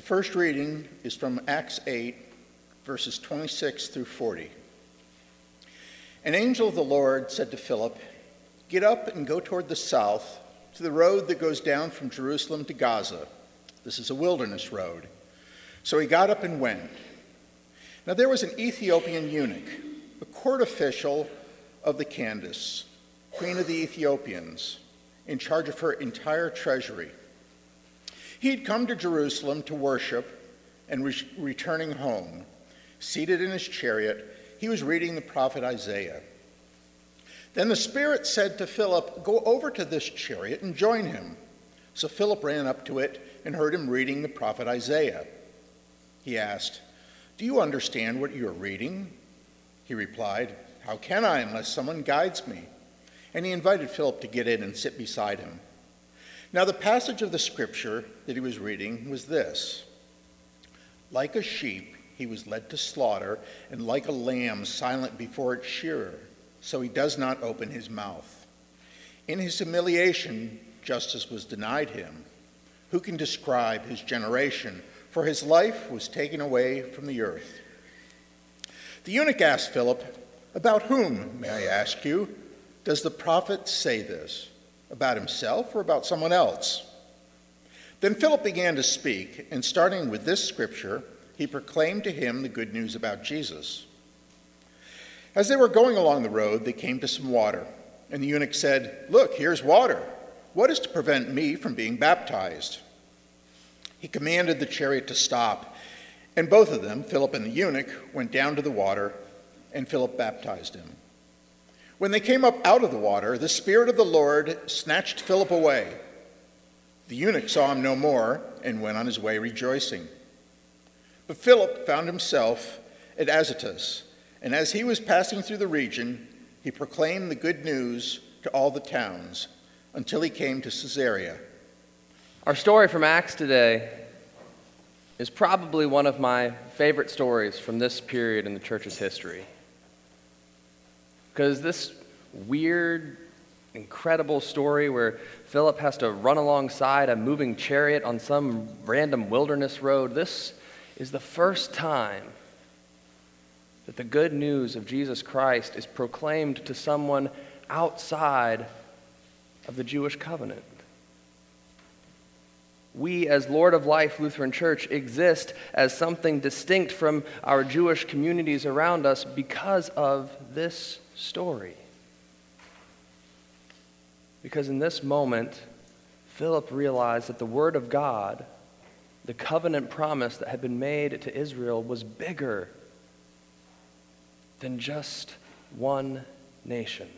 first reading is from Acts 8, verses 26 through 40. An angel of the Lord said to Philip, "Get up and go toward the south to the road that goes down from Jerusalem to Gaza. This is a wilderness road." So he got up and went. Now there was an Ethiopian eunuch, a court official of the Candace, queen of the Ethiopians, in charge of her entire treasury. He had come to Jerusalem to worship and was returning home. Seated in his chariot, he was reading the prophet Isaiah. Then the Spirit said to Philip, "Go over to this chariot and join him." So Philip ran up to it and heard him reading the prophet Isaiah. He asked, "Do you understand what you are reading?" He replied, "How can I unless someone guides me?" And he invited Philip to get in and sit beside him. Now the passage of the scripture that he was reading was this: "Like a sheep he was led to slaughter, and like a lamb silent before its shearer, so he does not open his mouth. In his humiliation justice was denied him. Who can describe his generation? For his life was taken away from the earth." The eunuch asked Philip, "About whom, may I ask you, does the prophet say this? About himself or about someone else?" Then Philip began to speak, and starting with this scripture, he proclaimed to him the good news about Jesus. As they were going along the road, they came to some water, and the eunuch said, "Look, here's water. What is to prevent me from being baptized?" He commanded the chariot to stop, and both of them, Philip and the eunuch, went down to the water, and Philip baptized him. When they came up out of the water, the Spirit of the Lord snatched Philip away. The eunuch saw him no more and went on his way rejoicing. But Philip found himself at Azotus, and as he was passing through the region, he proclaimed the good news to all the towns until he came to Caesarea. Our story from Acts today is probably one of my favorite stories from this period in the church's history. Because this weird, incredible story where Philip has to run alongside a moving chariot on some random wilderness road, this is the first time that the good news of Jesus Christ is proclaimed to someone outside of the Jewish covenant. We, as Lord of Life Lutheran Church, exist as something distinct from our Jewish communities around us because of this story. Because in this moment, Philip realized that the Word of God, the covenant promise that had been made to Israel, was bigger than just one nation.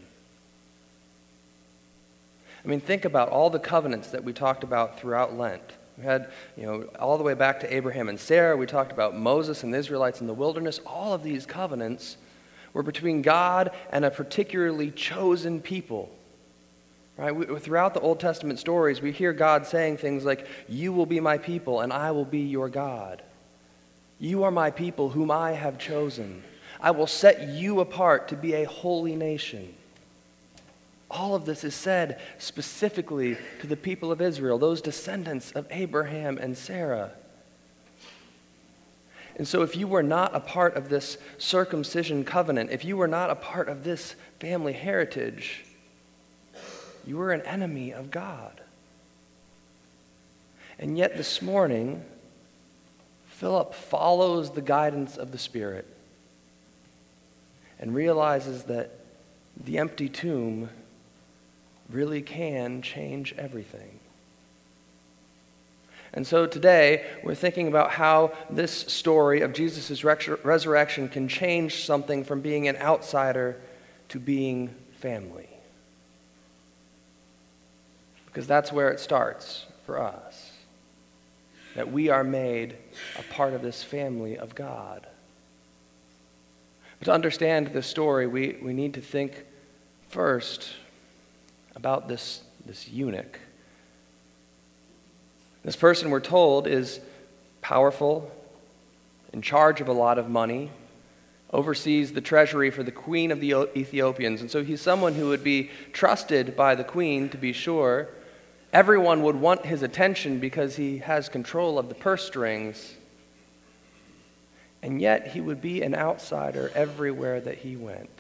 I mean, think about all the covenants that we talked about throughout Lent. We had, all the way back to Abraham and Sarah. We talked about Moses and the Israelites in the wilderness. All of these covenants were between God and a particularly chosen people. Right? Throughout the Old Testament stories, we hear God saying things like, "You will be my people, and I will be your God. You are my people whom I have chosen. I will set you apart to be a holy nation." All of this is said specifically to the people of Israel, those descendants of Abraham and Sarah. And so if you were not a part of this circumcision covenant, if you were not a part of this family heritage, you were an enemy of God. And yet this morning, Philip follows the guidance of the Spirit and realizes that the empty tomb really can change everything. And so today, we're thinking about how this story of Jesus' resurrection can change something from being an outsider to being family. Because that's where it starts for us, that we are made a part of this family of God. But to understand this story, we need to think first about this eunuch. This person, we're told, is powerful, in charge of a lot of money, oversees the treasury for the queen of the Ethiopians. And so he's someone who would be trusted by the queen, to be sure, Everyone would want his attention because he has control of the purse strings. And yet he would be an outsider everywhere that he went.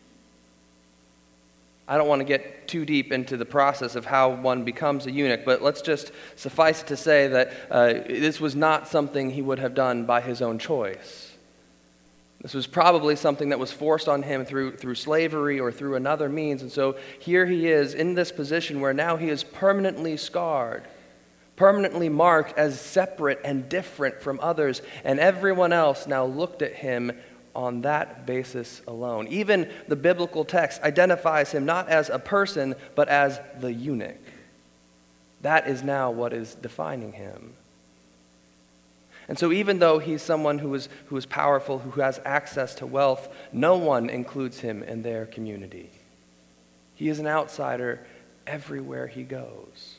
I don't want to get too deep into the process of how one becomes a eunuch, but let's just suffice it to say that this was not something he would have done by his own choice. This was probably something that was forced on him through slavery or through another means. And so here he is in this position where now he is permanently scarred, permanently marked as separate and different from others, and everyone else now looked at him on that basis alone. Even the biblical text identifies him not as a person, but as the eunuch. That is now what is defining him. And so even though he's someone who is powerful, who has access to wealth, no one includes him in their community. He is an outsider everywhere he goes.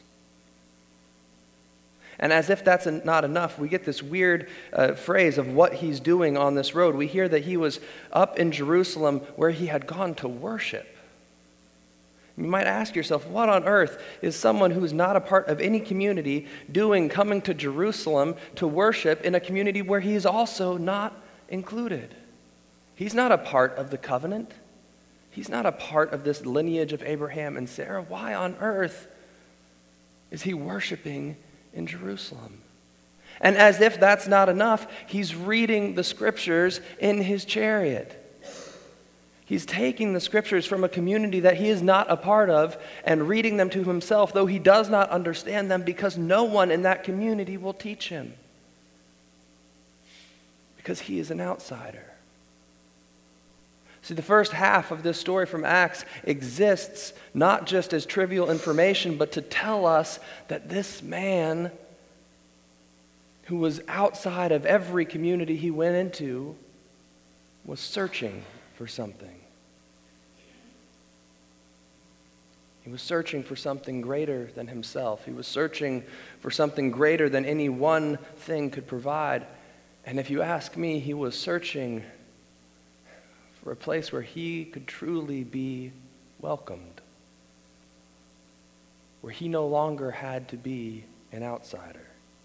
And as if that's not enough, we get this weird phrase of what he's doing on this road. We hear that he was up in Jerusalem where he had gone to worship. You might ask yourself, what on earth is someone who is not a part of any community doing coming to Jerusalem to worship in a community where he is also not included? He's not a part of the covenant. He's not a part of this lineage of Abraham and Sarah. Why on earth is he worshiping in Jerusalem? And as if that's not enough, he's reading the scriptures in his chariot. He's taking the scriptures from a community that he is not a part of and reading them to himself, though he does not understand them, because no one in that community will teach him. Because he is an outsider. See, the first half of this story from Acts exists not just as trivial information, but to tell us that this man, who was outside of every community he went into, was searching for something. He was searching for something greater than himself. He was searching for something greater than any one thing could provide. And if you ask me, he was searching for a place where he could truly be welcomed, where he no longer had to be an outsider.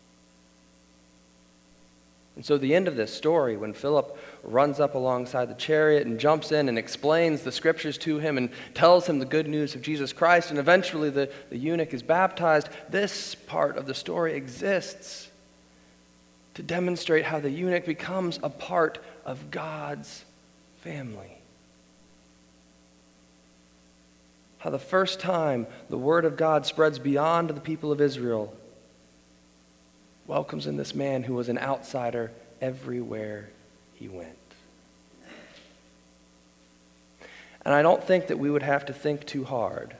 And so the end of this story, when Philip runs up alongside the chariot and jumps in and explains the scriptures to him and tells him the good news of Jesus Christ, and eventually the eunuch is baptized, this part of the story exists to demonstrate how the eunuch becomes a part of God's family. How the first time the word of God spreads beyond the people of Israel, welcomes in this man who was an outsider everywhere he went. And I don't think that we would have to think too hard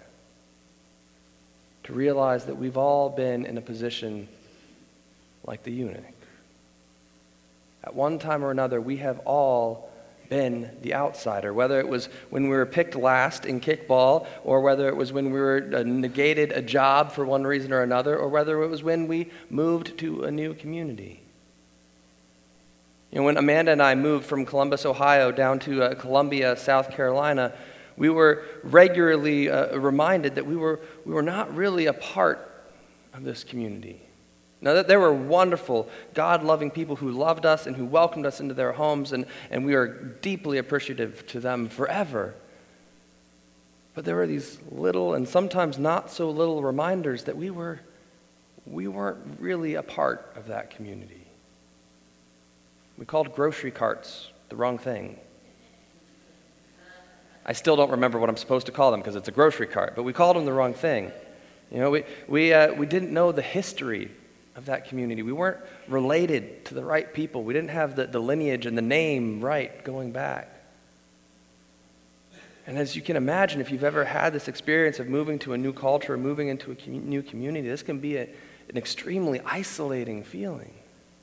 to realize that we've all been in a position like the eunuch. At one time or another, we have all been the outsider, whether it was when we were picked last in kickball, or whether it was when we were negated a job for one reason or another, or whether it was when we moved to a new community. You know, when Amanda and I moved from Columbus, Ohio, down to Columbia, South Carolina, we were regularly reminded that we were not really a part of this community. Now, that there were wonderful, God-loving people who loved us and who welcomed us into their homes, and we are deeply appreciative to them forever. But there were these little and sometimes not so little reminders that we weren't really a part of that community. We called grocery carts the wrong thing. I still don't remember what I'm supposed to call them because it's a grocery cart, but we called them the wrong thing. You know, we didn't know the history of that community. We weren't related to the right people. We didn't have the lineage and the name right going back. And as you can imagine, if you've ever had this experience of moving to a new culture, or moving into a new community, this can be an extremely isolating feeling.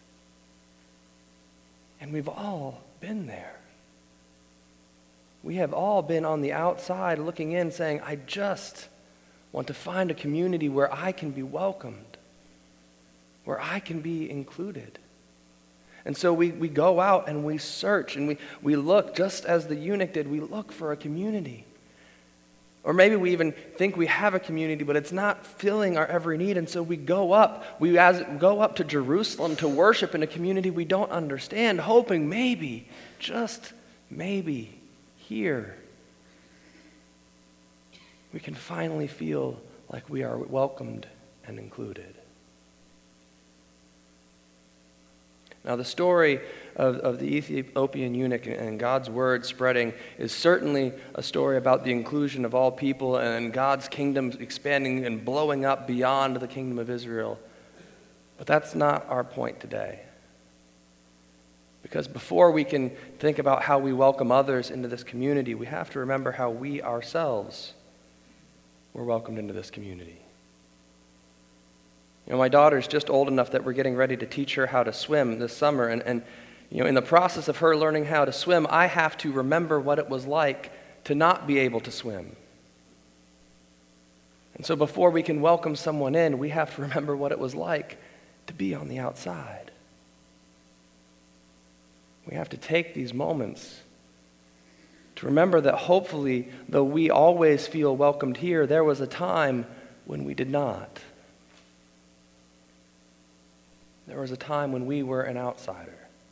And we've all been there. We have all been on the outside looking in saying, I just want to find a community where I can be welcomed, where I can be included. And so we go out and we search and we look, just as the eunuch did, we look for a community. Or maybe we even think we have a community, but it's not filling our every need, and so we go up to Jerusalem to worship in a community we don't understand, hoping maybe, just maybe, here we can finally feel like we are welcomed and included. Now, the story of the Ethiopian eunuch and God's word spreading is certainly a story about the inclusion of all people and God's kingdom expanding and blowing up beyond the kingdom of Israel. But that's not our point today. Because before we can think about how we welcome others into this community, we have to remember how we ourselves were welcomed into this community. You know, my daughter's just old enough that we're getting ready to teach her how to swim this summer. And you know, in the process of her learning how to swim, I have to remember what it was like to not be able to swim. And so before we can welcome someone in, we have to remember what it was like to be on the outside. We have to take these moments to remember that hopefully, though we always feel welcomed here, there was a time when we did not. There was a time when we were an outsider.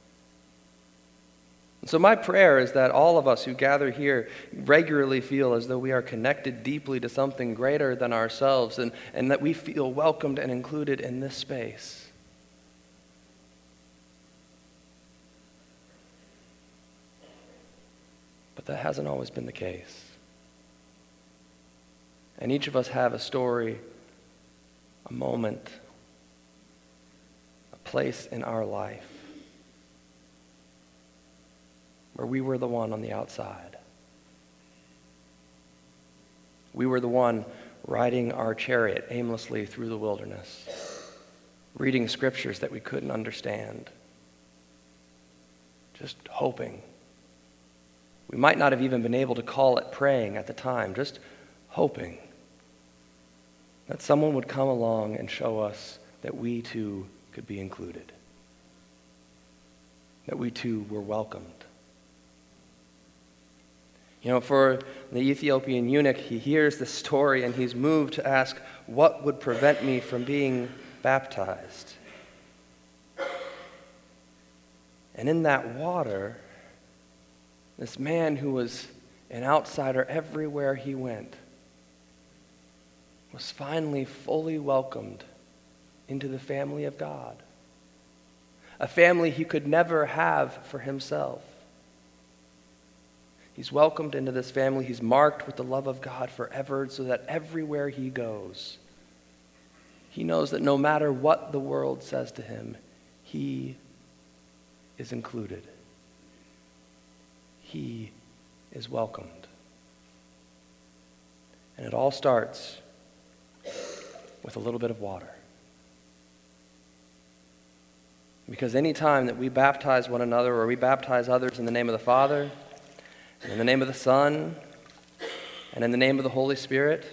And so my prayer is that all of us who gather here regularly feel as though we are connected deeply to something greater than ourselves, and that we feel welcomed and included in this space. But that hasn't always been the case. And each of us have a story, a moment, place in our life where we were the one on the outside. We were the one riding our chariot aimlessly through the wilderness, reading scriptures that we couldn't understand, just hoping. We might not have even been able to call it praying at the time, just hoping that someone would come along and show us that we too could be included, that we too were welcomed. You know, for the Ethiopian eunuch, he hears this story and he's moved to ask, what would prevent me from being baptized? And in that water, this man who was an outsider everywhere he went was finally fully welcomed into the family of God, a family he could never have for himself. He's welcomed into this family. He's marked with the love of God forever so that everywhere he goes, he knows that no matter what the world says to him, he is included. He is welcomed. And it all starts with a little bit of water. Because any time that we baptize one another or we baptize others in the name of the Father, and in the name of the Son, and in the name of the Holy Spirit,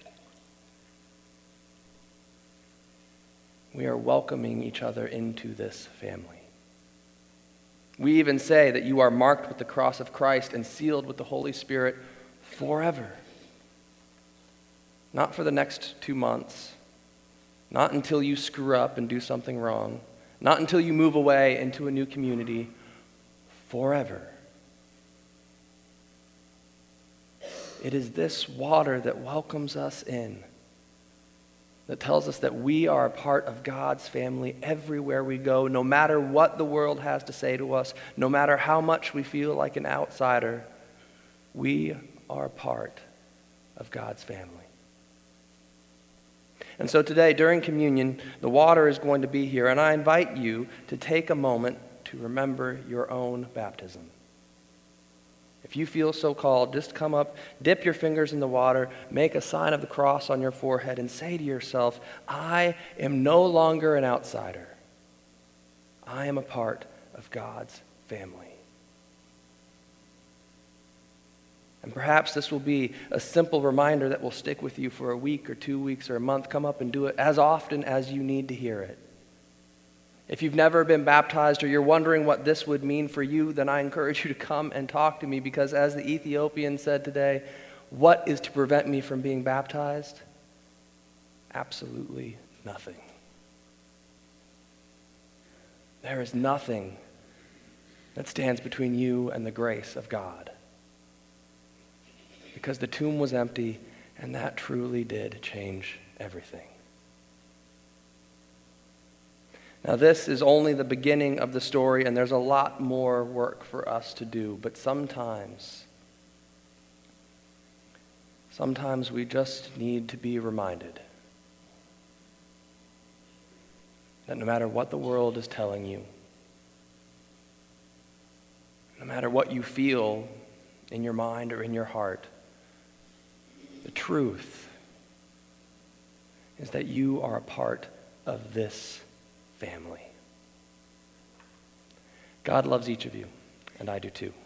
we are welcoming each other into this family. We even say that you are marked with the cross of Christ and sealed with the Holy Spirit forever. Not for the next 2 months, not until you screw up and do something wrong, not until you move away into a new community, forever. It is this water that welcomes us in, that tells us that we are a part of God's family everywhere we go, no matter what the world has to say to us, no matter how much we feel like an outsider, we are part of God's family. And so today, during communion, the water is going to be here, and I invite you to take a moment to remember your own baptism. If you feel so called, just come up, dip your fingers in the water, make a sign of the cross on your forehead, and say to yourself, I am no longer an outsider. I am a part of God's family. And perhaps this will be a simple reminder that will stick with you for a week or 2 weeks or a month. Come up and do it as often as you need to hear it. If you've never been baptized or you're wondering what this would mean for you, then I encourage you to come and talk to me, because as the Ethiopian said today, What is to prevent me from being baptized? Absolutely nothing. There is nothing that stands between you and the grace of God. Because the tomb was empty, and that truly did change everything. Now, this is only the beginning of the story, and there's a lot more work for us to do. But sometimes we just need to be reminded that no matter what the world is telling you, no matter what you feel in your mind or in your heart, the truth is that you are a part of this family. God loves each of you, and I do too.